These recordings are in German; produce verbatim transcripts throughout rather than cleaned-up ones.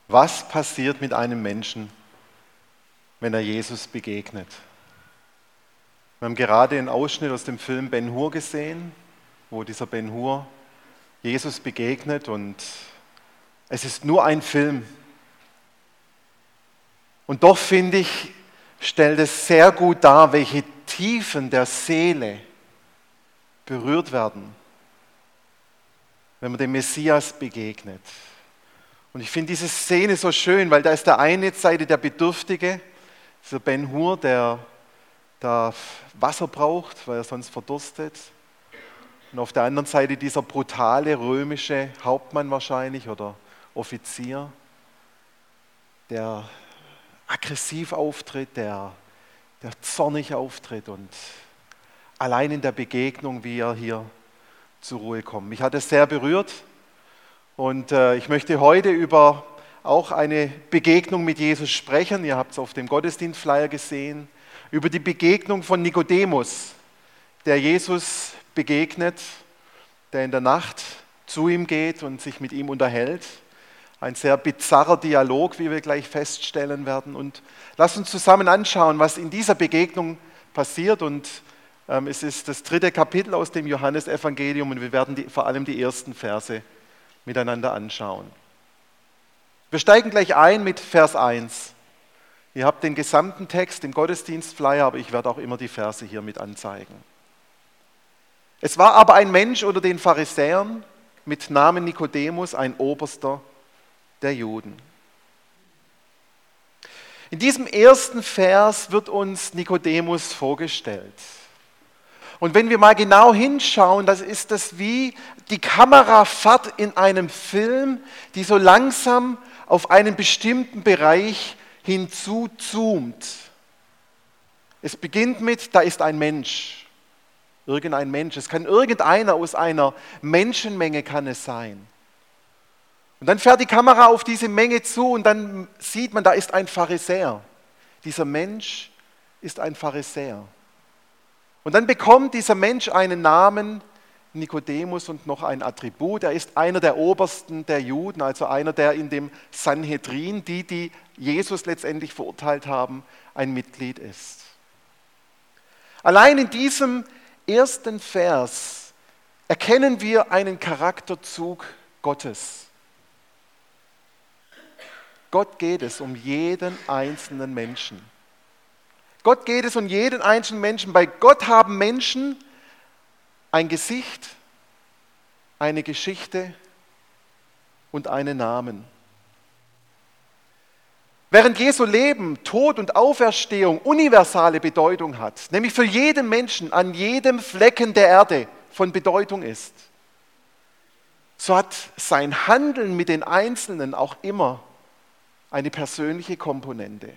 Was passiert mit einem Menschen, wenn er Jesus begegnet? Wir haben gerade einen Ausschnitt aus dem Film Ben-Hur gesehen, wo dieser Ben-Hur Jesus begegnet, und es ist nur ein Film. Und doch, finde ich, stellt es sehr gut dar, welche Tiefen der Seele berührt werden, wenn man dem Messias begegnet. Und ich finde diese Szene so schön, weil da ist der eine Seite der Bedürftige, dieser Ben-Hur, der da Wasser braucht, weil er sonst verdurstet. Und auf der anderen Seite dieser brutale römische Hauptmann wahrscheinlich oder Offizier, der aggressiv auftritt, der, der zornig auftritt, und allein in der Begegnung, wie er hier zur Ruhe kommt. Mich hat es sehr berührt, und äh, ich möchte heute über auch eine Begegnung mit Jesus sprechen. Ihr habt es auf dem Gottesdienstflyer gesehen, über die Begegnung von Nikodemus, der Jesus begegnet, der in der Nacht zu ihm geht und sich mit ihm unterhält. Ein sehr bizarrer Dialog, wie wir gleich feststellen werden. Und lasst uns zusammen anschauen, was in dieser Begegnung passiert. Und ähm, es ist das dritte Kapitel aus dem Johannesevangelium, und wir werden die, vor allem die ersten Verse miteinander anschauen. Wir steigen gleich ein mit Vers eins. Ihr habt den gesamten Text im Gottesdienstflyer, aber ich werde auch immer die Verse hier mit anzeigen. Es war aber ein Mensch unter den Pharisäern mit Namen Nikodemus, ein Oberster der Juden. In diesem ersten Vers wird uns Nikodemus vorgestellt. Und wenn wir mal genau hinschauen, dann ist das wie die Kamerafahrt in einem Film, die so langsam auf einen bestimmten Bereich hinzuzoomt. Es beginnt mit, da ist ein Mensch. Irgendein Mensch. Es kann irgendeiner aus einer Menschenmenge kann es sein. Und dann fährt die Kamera auf diese Menge zu, und dann sieht man, da ist ein Pharisäer. Dieser Mensch ist ein Pharisäer. Und dann bekommt dieser Mensch einen Namen, Nikodemus, und noch ein Attribut. Er ist einer der Obersten der Juden, also einer, der in dem Sanhedrin, die, die Jesus letztendlich verurteilt haben, ein Mitglied ist. Allein in diesem ersten Vers erkennen wir einen Charakterzug Gottes. Gott geht es um jeden einzelnen Menschen. Gott geht es um jeden einzelnen Menschen. Bei Gott haben Menschen ein Gesicht, eine Geschichte und einen Namen. Während Jesu Leben, Tod und Auferstehung universale Bedeutung hat, nämlich für jeden Menschen an jedem Flecken der Erde von Bedeutung ist, so hat sein Handeln mit den Einzelnen auch immer eine persönliche Komponente.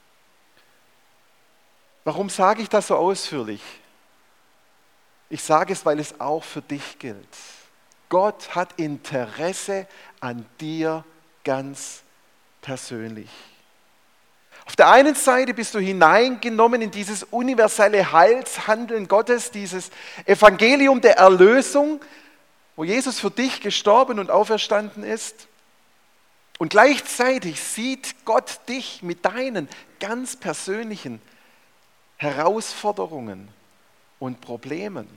Warum sage ich das so ausführlich? Ich sage es, weil es auch für dich gilt. Gott hat Interesse an dir ganz persönlich. Auf der einen Seite bist du hineingenommen in dieses universelle Heilshandeln Gottes, dieses Evangelium der Erlösung, wo Jesus für dich gestorben und auferstanden ist. Und gleichzeitig sieht Gott dich mit deinen ganz persönlichen Herausforderungen und Problemen.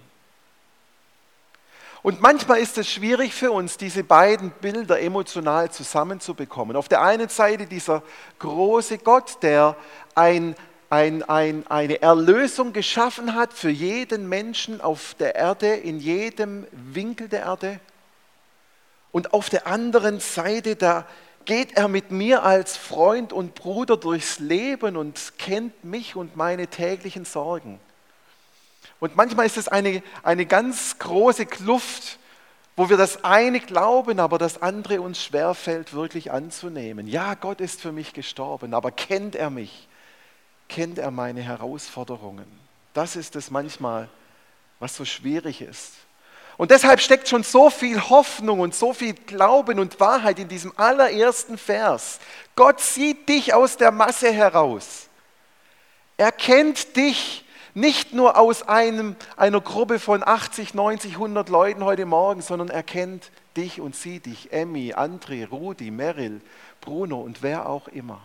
Und manchmal ist es schwierig für uns, diese beiden Bilder emotional zusammenzubekommen. Auf der einen Seite dieser große Gott, der ein, ein, ein, eine Erlösung geschaffen hat für jeden Menschen auf der Erde, in jedem Winkel der Erde. Und auf der anderen Seite, da geht er mit mir als Freund und Bruder durchs Leben und kennt mich und meine täglichen Sorgen. Und manchmal ist es eine, eine ganz große Kluft, wo wir das eine glauben, aber das andere uns schwerfällt, wirklich anzunehmen. Ja, Gott ist für mich gestorben, aber kennt er mich? Kennt er meine Herausforderungen? Das ist es manchmal, was so schwierig ist. Und deshalb steckt schon so viel Hoffnung und so viel Glauben und Wahrheit in diesem allerersten Vers. Gott sieht dich aus der Masse heraus. Er kennt dich nicht nur aus einem, einer Gruppe von achtzig, neunzig, hundert Leuten heute Morgen, sondern er kennt dich und sieht dich, Emmy, André, Rudi, Meryl, Bruno und wer auch immer.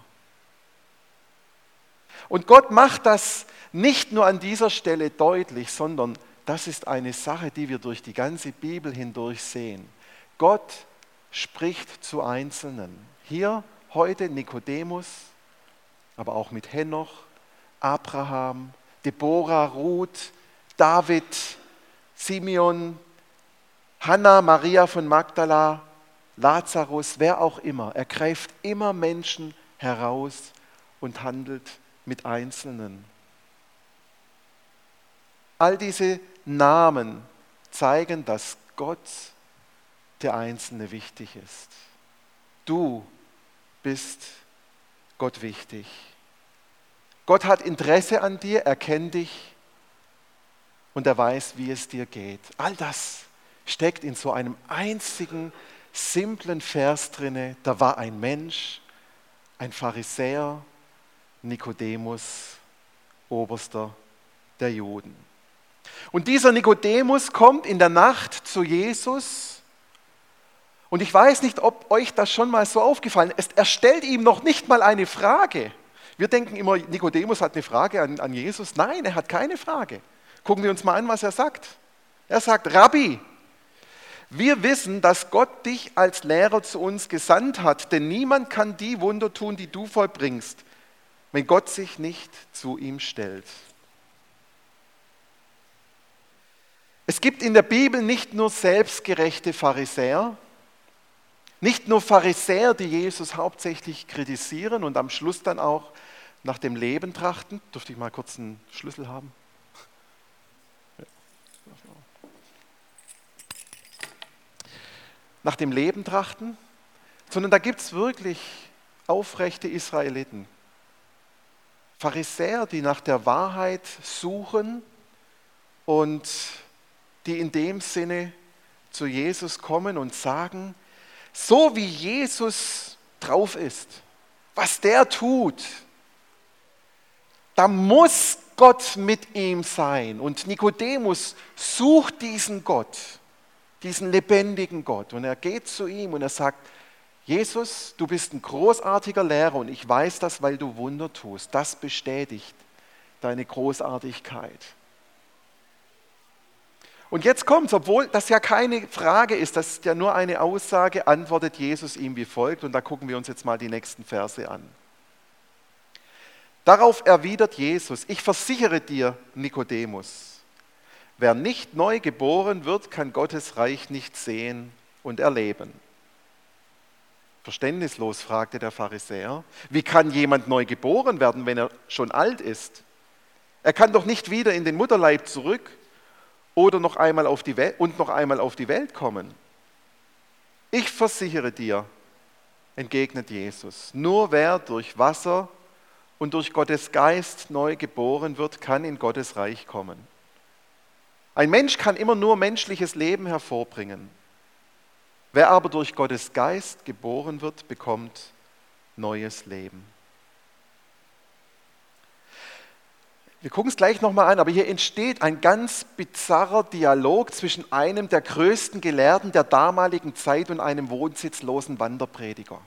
Und Gott macht das nicht nur an dieser Stelle deutlich, sondern das ist eine Sache, die wir durch die ganze Bibel hindurch sehen. Gott spricht zu Einzelnen. Hier heute Nikodemus, aber auch mit Henoch, Abraham, Deborah, Ruth, David, Simeon, Hannah, Maria von Magdala, Lazarus, wer auch immer. Er greift immer Menschen heraus und handelt mit Einzelnen. All diese Namen zeigen, dass Gott der Einzelne wichtig ist. Du bist Gott wichtig. Gott hat Interesse an dir, er kennt dich und er weiß, wie es dir geht. All das steckt in so einem einzigen, simplen Vers drinne. Da war ein Mensch, ein Pharisäer, Nikodemus, Oberster der Juden. Und dieser Nikodemus kommt in der Nacht zu Jesus und ich weiß nicht, ob euch das schon mal so aufgefallen ist. Er stellt ihm noch nicht mal eine Frage. Wir denken immer, Nikodemus hat eine Frage an, an Jesus. Nein, er hat keine Frage. Gucken wir uns mal an, was er sagt. Er sagt, Rabbi, wir wissen, dass Gott dich als Lehrer zu uns gesandt hat, denn niemand kann die Wunder tun, die du vollbringst, wenn Gott sich nicht zu ihm stellt. Es gibt in der Bibel nicht nur selbstgerechte Pharisäer, nicht nur Pharisäer, die Jesus hauptsächlich kritisieren und am Schluss dann auch nach dem Leben trachten. Dürfte ich mal kurz einen Schlüssel haben? Nach dem Leben trachten, sondern da gibt es wirklich aufrechte Israeliten. Pharisäer, die nach der Wahrheit suchen und die in dem Sinne zu Jesus kommen und sagen, so wie Jesus drauf ist, was der tut, da muss Gott mit ihm sein. Und Nikodemus sucht diesen Gott, diesen lebendigen Gott. Und er geht zu ihm und er sagt, Jesus, du bist ein großartiger Lehrer und ich weiß das, weil du Wunder tust. Das bestätigt deine Großartigkeit. Und jetzt kommt's, obwohl das ja keine Frage ist, das ist ja nur eine Aussage, antwortet Jesus ihm wie folgt. Und da gucken wir uns jetzt mal die nächsten Verse an. Darauf erwidert Jesus, ich versichere dir, Nikodemus, wer nicht neu geboren wird, kann Gottes Reich nicht sehen und erleben. Verständnislos, fragte der Pharisäer, wie kann jemand neu geboren werden, wenn er schon alt ist? Er kann doch nicht wieder in den Mutterleib zurück oder noch einmal auf die Welt und noch einmal auf die Welt kommen. Ich versichere dir, entgegnet Jesus, nur wer durch Wasser und durch Gottes Geist neu geboren wird, kann in Gottes Reich kommen. Ein Mensch kann immer nur menschliches Leben hervorbringen. Wer aber durch Gottes Geist geboren wird, bekommt neues Leben. Wir gucken es gleich nochmal an, aber hier entsteht ein ganz bizarrer Dialog zwischen einem der größten Gelehrten der damaligen Zeit und einem wohnsitzlosen Wanderprediger.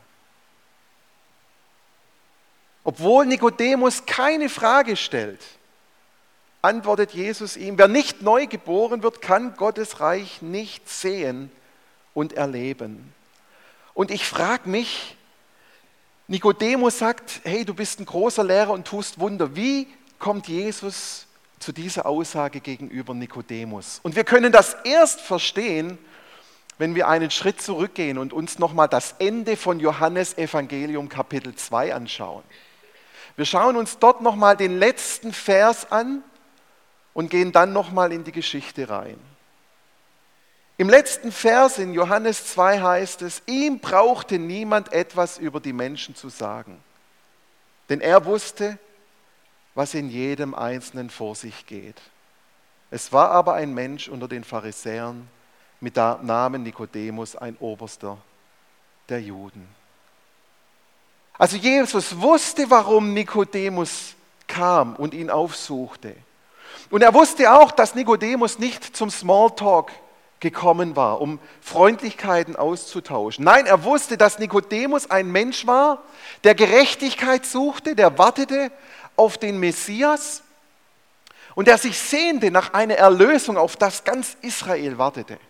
Obwohl Nikodemus keine Frage stellt, antwortet Jesus ihm, wer nicht neu geboren wird, kann Gottes Reich nicht sehen und erleben. Und ich frage mich, Nikodemus sagt, hey, du bist ein großer Lehrer und tust Wunder. Wie kommt Jesus zu dieser Aussage gegenüber Nikodemus? Und wir können das erst verstehen, wenn wir einen Schritt zurückgehen und uns nochmal das Ende von Johannes Evangelium Kapitel zwei anschauen. Wir schauen uns dort nochmal den letzten Vers an und gehen dann nochmal in die Geschichte rein. Im letzten Vers in Johannes zwei heißt es, ihm brauchte niemand etwas über die Menschen zu sagen, denn er wusste, was in jedem Einzelnen vor sich geht. Es war aber ein Mensch unter den Pharisäern mit Namen Nikodemus, ein Oberster der Juden. Also Jesus wusste, warum Nikodemus kam und ihn aufsuchte. Und er wusste auch, dass Nikodemus nicht zum Smalltalk gekommen war, um Freundlichkeiten auszutauschen. Nein, er wusste, dass Nikodemus ein Mensch war, der Gerechtigkeit suchte, der wartete auf den Messias und der sich sehnte nach einer Erlösung, auf das ganz Israel wartete.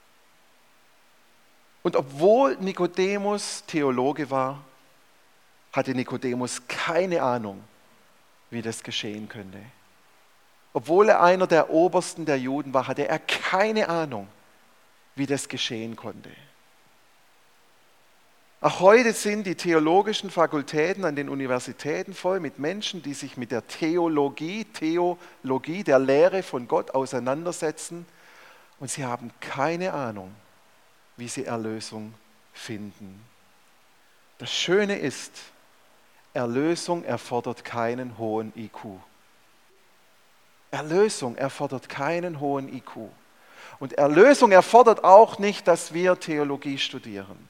Und obwohl Nikodemus Theologe war, hatte Nikodemus keine Ahnung, wie das geschehen könnte. Obwohl er einer der Obersten der Juden war, hatte er keine Ahnung, wie das geschehen konnte. Auch heute sind die theologischen Fakultäten an den Universitäten voll mit Menschen, die sich mit der Theologie, Theologie, der Lehre von Gott auseinandersetzen und sie haben keine Ahnung, wie sie Erlösung finden. Das Schöne ist, Erlösung erfordert keinen hohen I Q. Erlösung erfordert keinen hohen I Q. Und Erlösung erfordert auch nicht, dass wir Theologie studieren.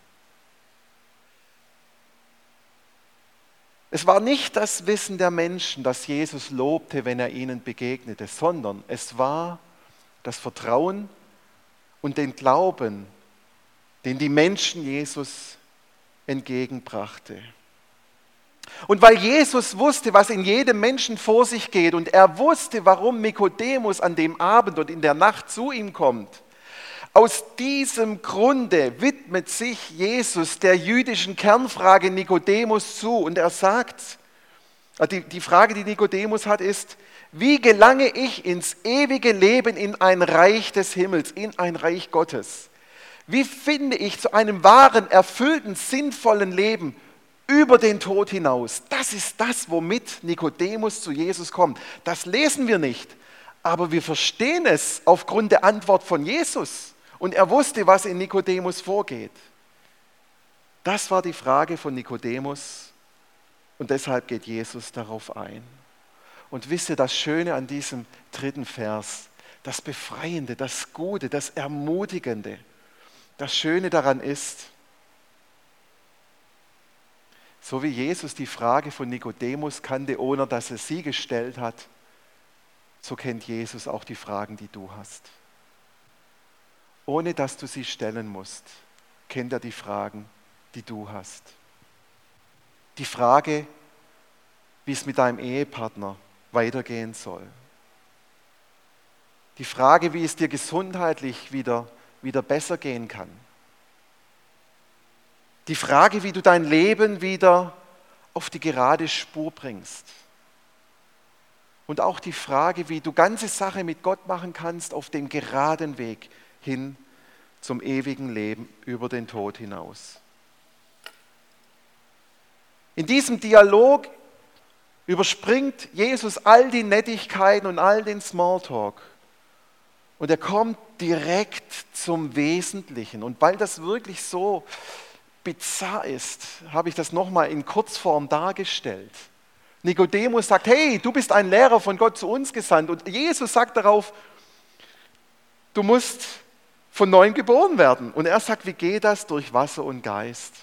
Es war nicht das Wissen der Menschen, das Jesus lobte, wenn er ihnen begegnete, sondern es war das Vertrauen und den Glauben, den die Menschen Jesus entgegenbrachte. Und weil Jesus wusste, was in jedem Menschen vor sich geht und er wusste, warum Nikodemus an dem Abend und in der Nacht zu ihm kommt, aus diesem Grunde widmet sich Jesus der jüdischen Kernfrage Nikodemus zu und er sagt, die, die Frage, die Nikodemus hat, ist, wie gelange ich ins ewige Leben, in ein Reich des Himmels, in ein Reich Gottes? Wie finde ich zu einem wahren, erfüllten, sinnvollen Leben über den Tod hinaus? Das ist das, womit Nikodemus zu Jesus kommt. Das lesen wir nicht, aber wir verstehen es aufgrund der Antwort von Jesus. Und er wusste, was in Nikodemus vorgeht. Das war die Frage von Nikodemus und deshalb geht Jesus darauf ein. Und wisst ihr, das Schöne an diesem dritten Vers, das Befreiende, das Gute, das Ermutigende, das Schöne daran ist, so wie Jesus die Frage von Nikodemus kannte, ohne dass er sie gestellt hat, so kennt Jesus auch die Fragen, die du hast. Ohne dass du sie stellen musst, kennt er die Fragen, die du hast. Die Frage, wie es mit deinem Ehepartner weitergehen soll. Die Frage, wie es dir gesundheitlich wieder, wieder besser gehen kann. Die Frage, wie du dein Leben wieder auf die gerade Spur bringst. Und auch die Frage, wie du ganze Sache mit Gott machen kannst auf dem geraden Weg hin zum ewigen Leben über den Tod hinaus. In diesem Dialog überspringt Jesus all die Nettigkeiten und all den Smalltalk und er kommt direkt zum Wesentlichen. Und weil das wirklich so bizarr ist, habe ich das nochmal in Kurzform dargestellt. Nikodemus sagt, hey, du bist ein Lehrer von Gott zu uns gesandt. Und Jesus sagt darauf, du musst von neuem geboren werden. Und er sagt, wie geht das? Durch Wasser und Geist.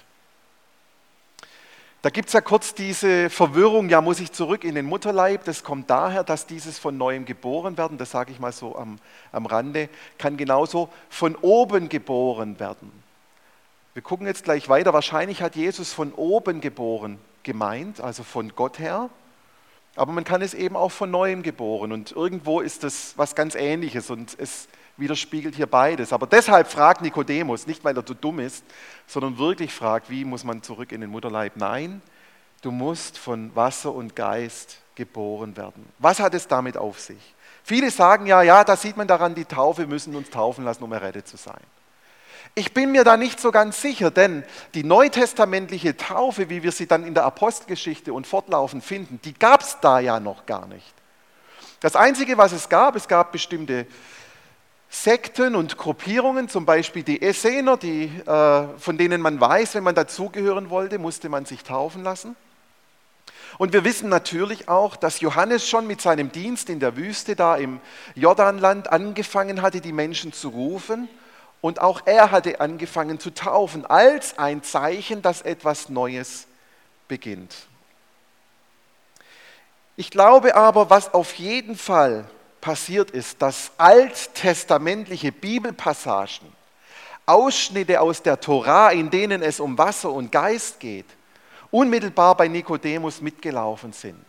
Da gibt es ja kurz diese Verwirrung, ja, muss ich zurück in den Mutterleib? Das kommt daher, dass dieses von neuem geboren werden, das sage ich mal so am, am Rande, kann genauso von oben geboren werden. Wir gucken jetzt gleich weiter. Wahrscheinlich hat Jesus von oben geboren gemeint, also von Gott her. Aber man kann es eben auch von neuem geboren. Und irgendwo ist das was ganz Ähnliches und es widerspiegelt hier beides. Aber deshalb fragt Nikodemus, nicht weil er zu dumm ist, sondern wirklich fragt, wie muss man zurück in den Mutterleib? Nein, du musst von Wasser und Geist geboren werden. Was hat es damit auf sich? Viele sagen ja, ja, da sieht man daran die Taufe, wir müssen uns taufen lassen, um errettet zu sein. Ich bin mir da nicht so ganz sicher, denn die neutestamentliche Taufe, wie wir sie dann in der Apostelgeschichte und fortlaufend finden, die gab es da ja noch gar nicht. Das Einzige, was es gab, es gab bestimmte Sekten und Gruppierungen, zum Beispiel die Essener, die, äh, von denen man weiß, wenn man dazugehören wollte, musste man sich taufen lassen. Und wir wissen natürlich auch, dass Johannes schon mit seinem Dienst in der Wüste da im Jordanland angefangen hatte, die Menschen zu rufen. Und auch er hatte angefangen zu taufen, als ein Zeichen, dass etwas Neues beginnt. Ich glaube aber, was auf jeden Fall passiert ist, dass alttestamentliche Bibelpassagen, Ausschnitte aus der Tora, in denen es um Wasser und Geist geht, unmittelbar bei Nikodemus mitgelaufen sind.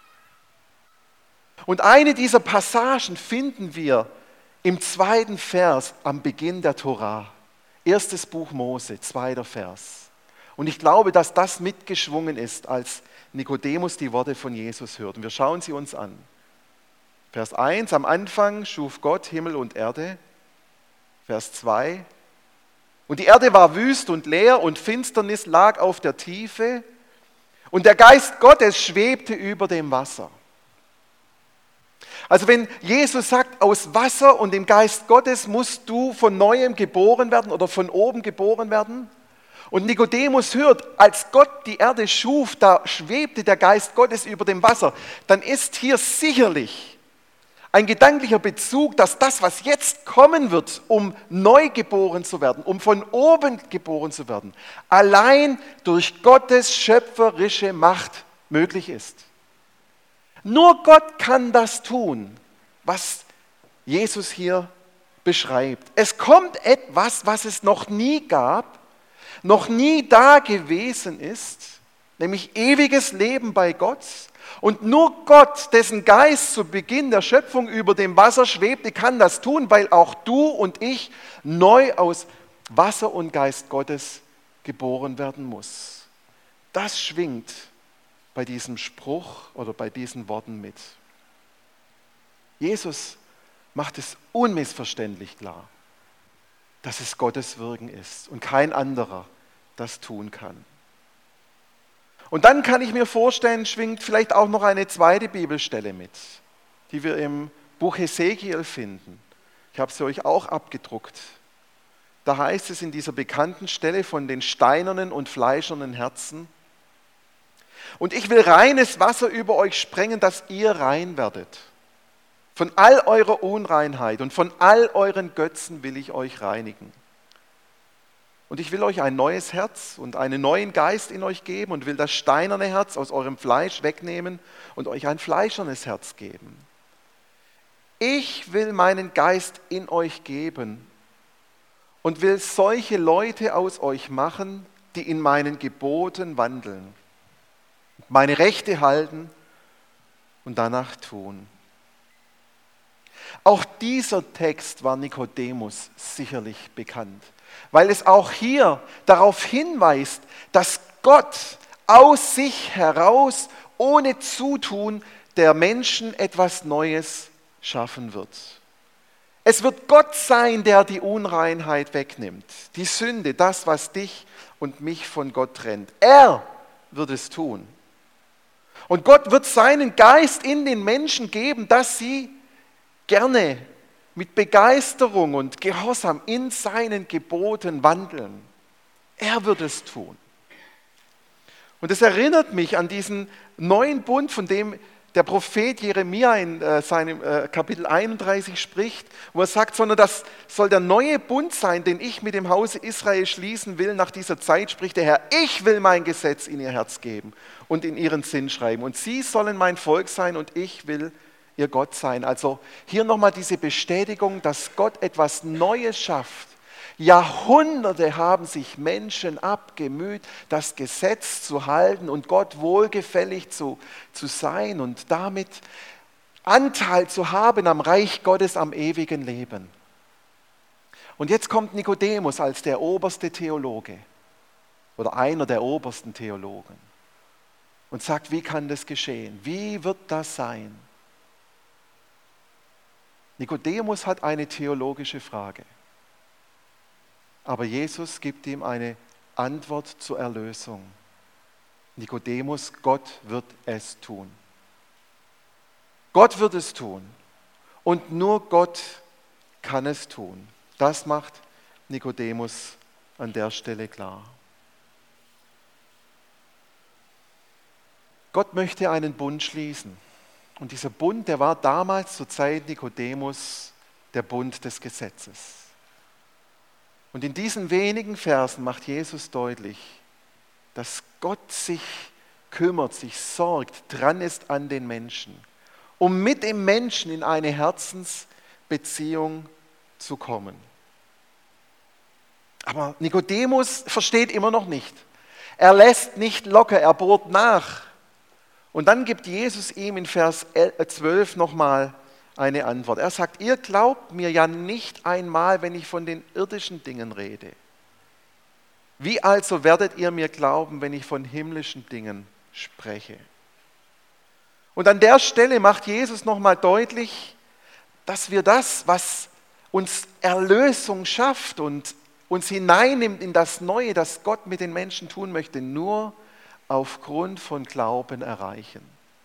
Und eine dieser Passagen finden wir im zweiten Vers am Beginn der Tora. Erstes Buch Mose, zweiter Vers. Und ich glaube, dass das mitgeschwungen ist, als Nikodemus die Worte von Jesus hört. Und wir schauen sie uns an. Vers eins, am Anfang schuf Gott Himmel und Erde. Vers zwei, und die Erde war wüst und leer und Finsternis lag auf der Tiefe und der Geist Gottes schwebte über dem Wasser. Also wenn Jesus sagt, aus Wasser und dem Geist Gottes musst du von Neuem geboren werden oder von oben geboren werden. Und Nikodemus hört, als Gott die Erde schuf, da schwebte der Geist Gottes über dem Wasser, dann ist hier sicherlich ein gedanklicher Bezug, dass das, was jetzt kommen wird, um neu geboren zu werden, um von oben geboren zu werden, allein durch Gottes schöpferische Macht möglich ist. Nur Gott kann das tun, was Jesus hier beschreibt. Es kommt etwas, was es noch nie gab, noch nie da gewesen ist, nämlich ewiges Leben bei Gott. Und nur Gott, dessen Geist zu Beginn der Schöpfung über dem Wasser schwebte, kann das tun, weil auch du und ich neu aus Wasser und Geist Gottes geboren werden muss. Das schwingt bei diesem Spruch oder bei diesen Worten mit. Jesus macht es unmissverständlich klar, dass es Gottes Wirken ist und kein anderer das tun kann. Und dann kann ich mir vorstellen, schwingt vielleicht auch noch eine zweite Bibelstelle mit, die wir im Buch Hesekiel finden. Ich habe sie euch auch abgedruckt. Da heißt es in dieser bekannten Stelle von den steinernen und fleischernen Herzen: Und ich will reines Wasser über euch sprengen, dass ihr rein werdet. Von all eurer Unreinheit und von all euren Götzen will ich euch reinigen. Und ich will euch ein neues Herz und einen neuen Geist in euch geben und will das steinerne Herz aus eurem Fleisch wegnehmen und euch ein fleischernes Herz geben. Ich will meinen Geist in euch geben und will solche Leute aus euch machen, die in meinen Geboten wandeln, meine Rechte halten und danach tun. Auch dieser Text war Nikodemus sicherlich bekannt, weil es auch hier darauf hinweist, dass Gott aus sich heraus, ohne Zutun der Menschen, etwas Neues schaffen wird. Es wird Gott sein, der die Unreinheit wegnimmt, die Sünde, das, was dich und mich von Gott trennt. Er wird es tun. Und Gott wird seinen Geist in den Menschen geben, dass sie gerne mit Begeisterung und Gehorsam in seinen Geboten wandeln. Er wird es tun. Und es erinnert mich an diesen neuen Bund, von dem der Prophet Jeremia in äh, seinem äh, Kapitel einunddreißig spricht, wo er sagt, sondern das soll der neue Bund sein, den ich mit dem Hause Israel schließen will nach dieser Zeit, spricht der Herr, ich will mein Gesetz in ihr Herz geben und in ihren Sinn schreiben. Und sie sollen mein Volk sein und ich will ihr Gott sein. Also hier nochmal diese Bestätigung, dass Gott etwas Neues schafft. Jahrhunderte haben sich Menschen abgemüht, das Gesetz zu halten und Gott wohlgefällig zu, zu sein und damit Anteil zu haben am Reich Gottes, am ewigen Leben. Und jetzt kommt Nikodemus als der oberste Theologe oder einer der obersten Theologen und sagt, wie kann das geschehen? Wie wird das sein? Nikodemus hat eine theologische Frage. Aber Jesus gibt ihm eine Antwort zur Erlösung. Nikodemus, Gott wird es tun. Gott wird es tun. Und nur Gott kann es tun. Das macht Nikodemus an der Stelle klar. Gott möchte einen Bund schließen. Und dieser Bund, der war damals zur Zeit Nikodemus der Bund des Gesetzes. Und in diesen wenigen Versen macht Jesus deutlich, dass Gott sich kümmert, sich sorgt, dran ist an den Menschen, um mit dem Menschen in eine Herzensbeziehung zu kommen. Aber Nikodemus versteht immer noch nicht. Er lässt nicht locker, er bohrt nach. Und dann gibt Jesus ihm in Vers zwölf nochmal eine Antwort. Er sagt, ihr glaubt mir ja nicht einmal, wenn ich von den irdischen Dingen rede. Wie also werdet ihr mir glauben, wenn ich von himmlischen Dingen spreche? Und an der Stelle macht Jesus nochmal deutlich, dass wir das, was uns Erlösung schafft und uns hineinnimmt in das Neue, das Gott mit den Menschen tun möchte, nur aufgrund von Glauben erreichen.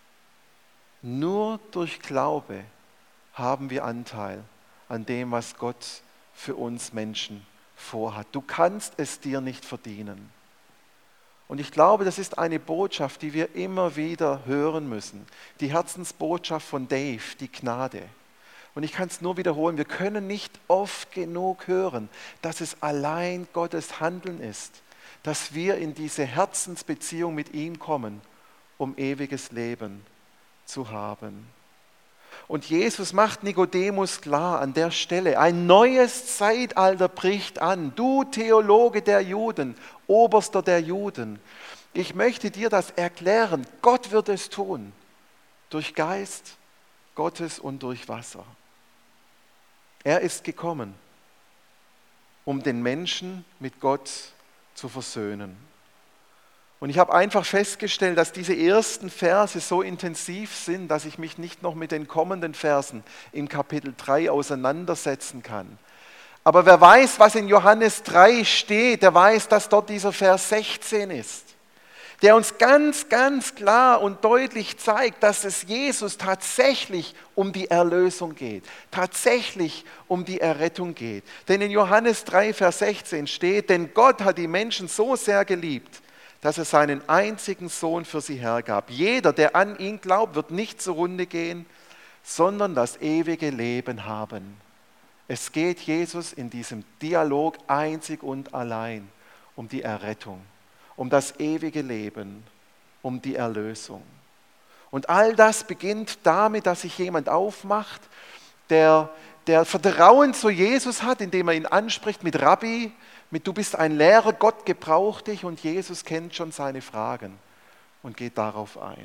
Nur durch Glaube haben wir Anteil an dem, was Gott für uns Menschen vorhat. Du kannst es dir nicht verdienen. Und ich glaube, das ist eine Botschaft, die wir immer wieder hören müssen. Die Herzensbotschaft von Dave, die Gnade. Und ich kann es nur wiederholen, wir können nicht oft genug hören, dass es allein Gottes Handeln ist, dass wir in diese Herzensbeziehung mit ihm kommen, um ewiges Leben zu haben. Und Jesus macht Nikodemus klar an der Stelle, ein neues Zeitalter bricht an. Du Theologe der Juden, Oberster der Juden, ich möchte dir das erklären. Gott wird es tun, durch Geist Gottes und durch Wasser. Er ist gekommen, um den Menschen mit Gott zu versöhnen. Und ich habe einfach festgestellt, dass diese ersten Verse so intensiv sind, dass ich mich nicht noch mit den kommenden Versen im Kapitel drei auseinandersetzen kann. Aber wer weiß, was in Johannes drei steht, der weiß, dass dort dieser Vers sechzehn ist, der uns ganz, ganz klar und deutlich zeigt, dass es Jesus tatsächlich um die Erlösung geht, tatsächlich um die Errettung geht. Denn in Johannes drei, Vers sechzehn steht, denn Gott hat die Menschen so sehr geliebt, dass er seinen einzigen Sohn für sie hergab. Jeder, der an ihn glaubt, wird nicht zugrunde gehen, sondern das ewige Leben haben. Es geht Jesus in diesem Dialog einzig und allein um die Errettung, um das ewige Leben, um die Erlösung. Und all das beginnt damit, dass sich jemand aufmacht, der, der Vertrauen zu Jesus hat, indem er ihn anspricht mit Rabbi, mit du bist ein Lehrer, Gott gebraucht dich, und Jesus kennt schon seine Fragen und geht darauf ein.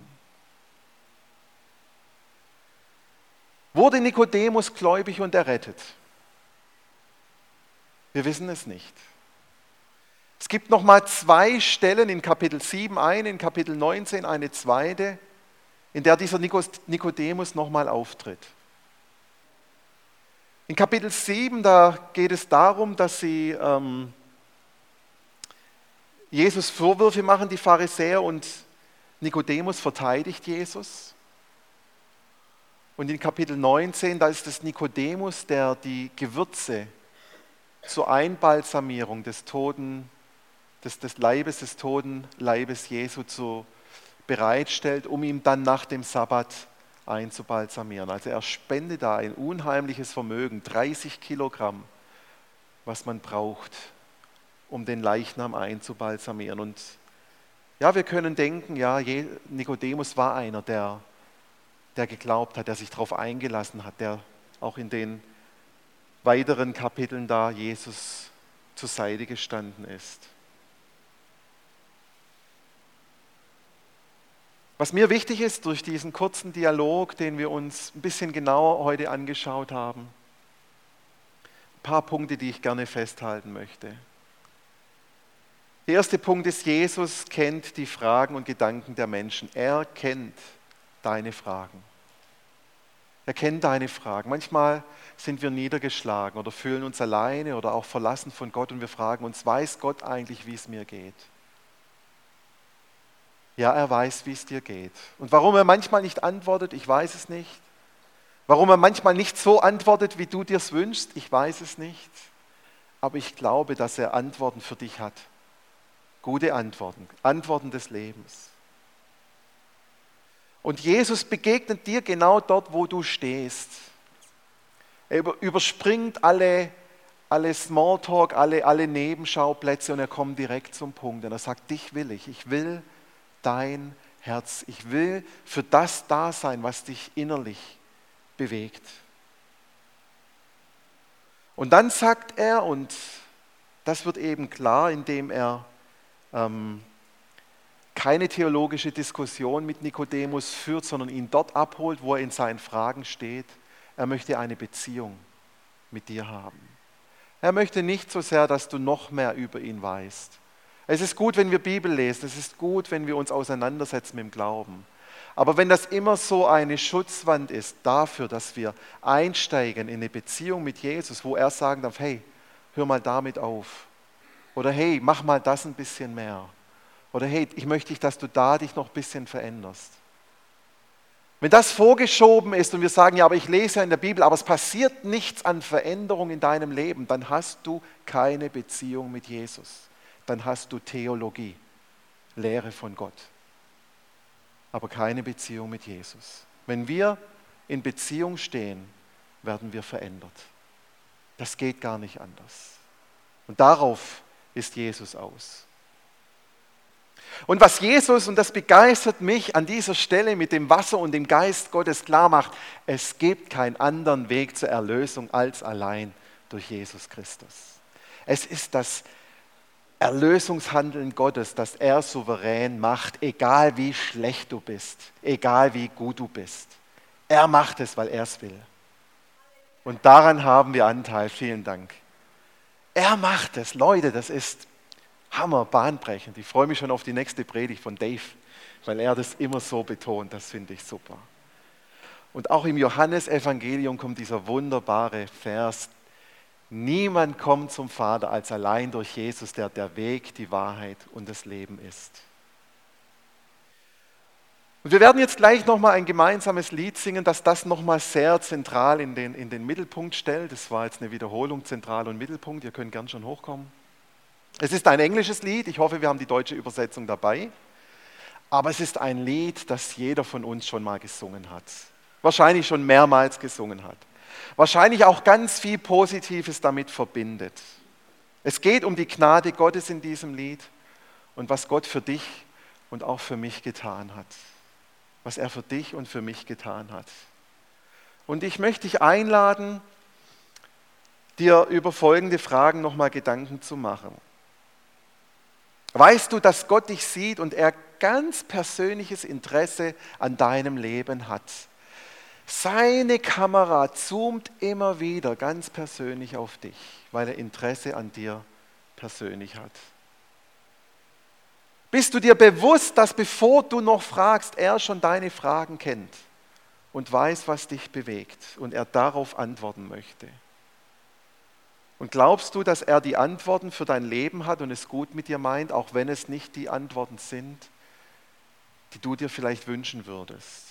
Wurde Nikodemus gläubig und errettet? Wir wissen es nicht. Es gibt nochmal zwei Stellen in Kapitel sieben, eine, in Kapitel neunzehn eine zweite, in der dieser Nikodemus nochmal auftritt. In Kapitel sieben, da geht es darum, dass sie ähm, Jesus Vorwürfe machen, die Pharisäer, und Nikodemus verteidigt Jesus. Und in Kapitel neunzehn, da ist es Nikodemus, der die Gewürze zur Einbalsamierung des Toten, des, des Leibes, des toten Leibes Jesu zu bereitstellt, um ihm dann nach dem Sabbat einzubalsamieren. Also er spendet da ein unheimliches Vermögen, dreißig Kilogramm, was man braucht, um den Leichnam einzubalsamieren. Und ja, wir können denken, ja, Nikodemus war einer, der, der geglaubt hat, der sich darauf eingelassen hat, der auch in den weiteren Kapiteln da Jesus zur Seite gestanden ist. Was mir wichtig ist durch diesen kurzen Dialog, den wir uns ein bisschen genauer heute angeschaut haben, ein paar Punkte, die ich gerne festhalten möchte. Der erste Punkt ist, Jesus kennt die Fragen und Gedanken der Menschen. Er kennt deine Fragen. Er kennt deine Fragen. Manchmal sind wir niedergeschlagen oder fühlen uns alleine oder auch verlassen von Gott und wir fragen uns, weiß Gott eigentlich, wie es mir geht? Ja, er weiß, wie es dir geht. Und warum er manchmal nicht antwortet, ich weiß es nicht. Warum er manchmal nicht so antwortet, wie du dir es wünschst, ich weiß es nicht. Aber ich glaube, dass er Antworten für dich hat. Gute Antworten, Antworten des Lebens. Und Jesus begegnet dir genau dort, wo du stehst. Er überspringt alle, alle Smalltalk, alle, alle Nebenschauplätze und er kommt direkt zum Punkt. Und er sagt, dich will ich, ich will dein Herz. Ich will für das da sein, was dich innerlich bewegt. Und dann sagt er, und das wird eben klar, indem er ähm, keine theologische Diskussion mit Nikodemus führt, sondern ihn dort abholt, wo er in seinen Fragen steht. Er möchte eine Beziehung mit dir haben. Er möchte nicht so sehr, dass du noch mehr über ihn weißt. Es ist gut, wenn wir Bibel lesen, es ist gut, wenn wir uns auseinandersetzen mit dem Glauben. Aber wenn das immer so eine Schutzwand ist dafür, dass wir einsteigen in eine Beziehung mit Jesus, wo er sagen darf, hey, hör mal damit auf. Oder hey, mach mal das ein bisschen mehr. Oder hey, ich möchte dich, dass du da dich noch ein bisschen veränderst. Wenn das vorgeschoben ist und wir sagen, ja, aber ich lese ja in der Bibel, aber es passiert nichts an Veränderung in deinem Leben, dann hast du keine Beziehung mit Jesus. Dann hast du Theologie, Lehre von Gott, aber keine Beziehung mit Jesus. Wenn wir in Beziehung stehen, werden wir verändert. Das geht gar nicht anders. Und darauf ist Jesus aus. Und was Jesus, und das begeistert mich an dieser Stelle mit dem Wasser und dem Geist Gottes klar macht, es gibt keinen anderen Weg zur Erlösung als allein durch Jesus Christus. Es ist das Erlösungshandeln Gottes, das er souverän macht, egal wie schlecht du bist, egal wie gut du bist. Er macht es, weil er es will. Und daran haben wir Anteil. Vielen Dank. Er macht es. Leute, das ist Hammer, bahnbrechend. Ich freue mich schon auf die nächste Predigt von Dave, weil er das immer so betont. Das finde ich super. Und auch im Johannesevangelium kommt dieser wunderbare Vers: Niemand kommt zum Vater als allein durch Jesus, der der Weg, die Wahrheit und das Leben ist. Und wir werden jetzt gleich nochmal ein gemeinsames Lied singen, das das nochmal sehr zentral in den, in den Mittelpunkt stellt. Das war jetzt eine Wiederholung, zentral und Mittelpunkt. Ihr könnt gern schon hochkommen. Es ist ein englisches Lied. Ich hoffe, wir haben die deutsche Übersetzung dabei. Aber es ist ein Lied, das jeder von uns schon mal gesungen hat. Wahrscheinlich schon mehrmals gesungen hat. Wahrscheinlich auch ganz viel Positives damit verbindet. Es geht um die Gnade Gottes in diesem Lied und was Gott für dich und auch für mich getan hat. Was er für dich und für mich getan hat. Und ich möchte dich einladen, dir über folgende Fragen nochmal Gedanken zu machen. Weißt du, dass Gott dich sieht und er ganz persönliches Interesse an deinem Leben hat? Seine Kamera zoomt immer wieder ganz persönlich auf dich, weil er Interesse an dir persönlich hat. Bist du dir bewusst, dass bevor du noch fragst, er schon deine Fragen kennt und weiß, was dich bewegt und er darauf antworten möchte? Und glaubst du, dass er die Antworten für dein Leben hat und es gut mit dir meint, auch wenn es nicht die Antworten sind, die du dir vielleicht wünschen würdest?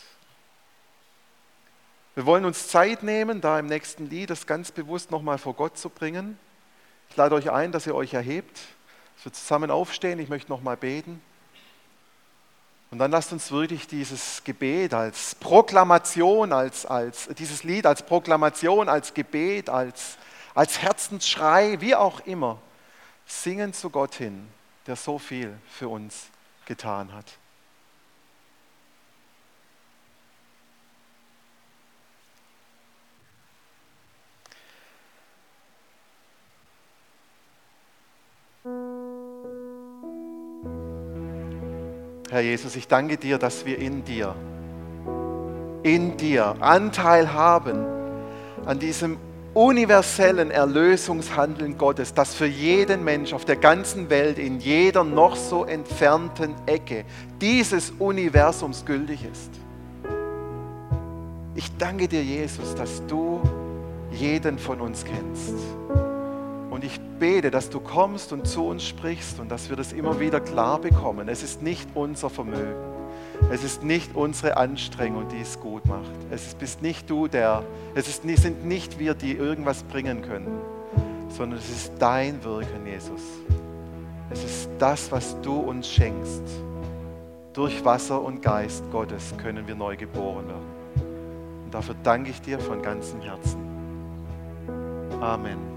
Wir wollen uns Zeit nehmen, da im nächsten Lied das ganz bewusst nochmal vor Gott zu bringen. Ich lade euch ein, dass ihr euch erhebt, dass wir zusammen aufstehen. Ich möchte nochmal beten. Und dann lasst uns wirklich dieses Gebet als Proklamation, als, als, dieses Lied als Proklamation, als Gebet, als, als Herzensschrei, wie auch immer, singen zu Gott hin, der so viel für uns getan hat. Herr Jesus, ich danke dir, dass wir in dir, in dir Anteil haben an diesem universellen Erlösungshandeln Gottes, das für jeden Mensch auf der ganzen Welt, in jeder noch so entfernten Ecke dieses Universums gültig ist. Ich danke dir, Jesus, dass du jeden von uns kennst. Und ich bete, dass du kommst und zu uns sprichst und dass wir das immer wieder klar bekommen. Es ist nicht unser Vermögen. Es ist nicht unsere Anstrengung, die es gut macht. Es ist, bist nicht du, der, es ist, sind nicht wir, die irgendwas bringen können, sondern es ist dein Wirken, Jesus. Es ist das, was du uns schenkst. Durch Wasser und Geist Gottes können wir neu geboren werden. Und dafür danke ich dir von ganzem Herzen. Amen.